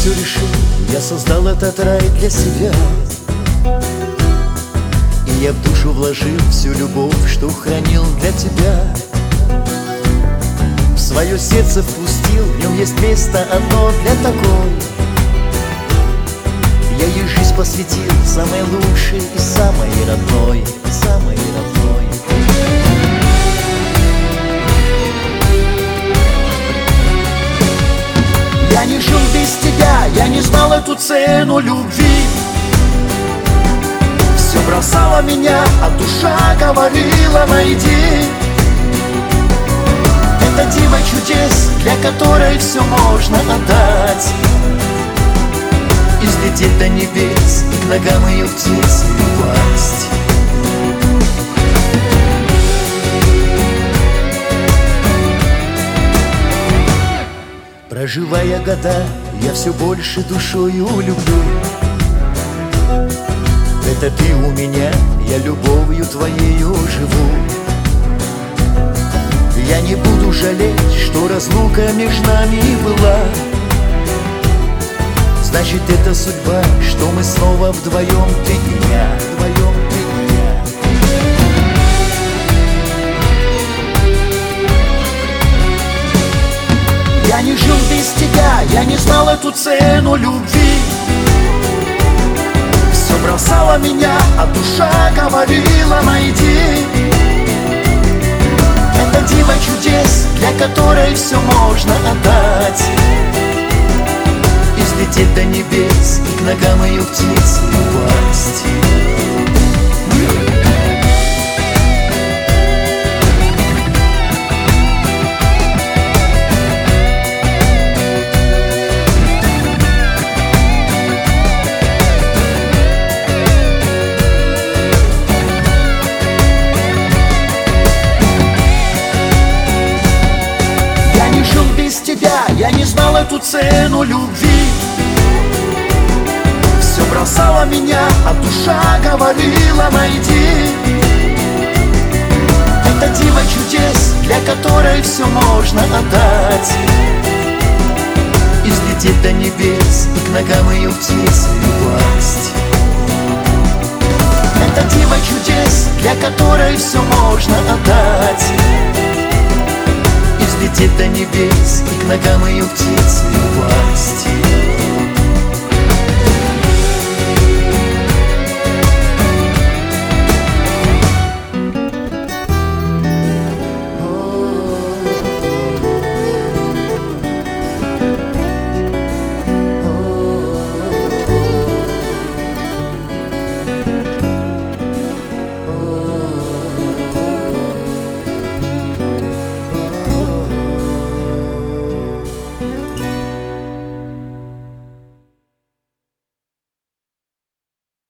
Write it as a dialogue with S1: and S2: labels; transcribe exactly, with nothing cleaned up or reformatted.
S1: все решил, я создал этот рай для себя. И я в душу вложил всю любовь, что хранил для тебя. В свое сердце впустил, в нем есть место одно для такой. Я ей жизнь посвятил, самой лучшей и самой родной, самой родной. Я не жил без тебя, я не знал эту цену любви. Все бросало меня, а душа говорила: найди. Это диво чудес, для которой все можно отдать. Излететь до небес и к ногам ее птиц упасть. Проживая года, я все больше душою люблю. Это ты у меня, я любовью твоею живу. Я не буду жалеть, что разлука между нами была. Значит, это судьба, что мы снова вдвоем, ты и я, вдвоем, ты и я. Я не жил без тебя, я не знал эту цену любви. Все бросало меня, а душа говорила: найди. Это диво чудес, для которой все можно отдать. Излететь до небес и к ногам ее птиц упасть. Я не жил без тебя, я не знал эту цену любви. Все бросало меня, а душа говорила: найди. Это диво чудес, для которой все можно отдать. Излететь до небес и к ногам ее птиц упасть. Это диво чудес, для которой все можно отдать. Излететь до небес и к ногам ее птиц упасть.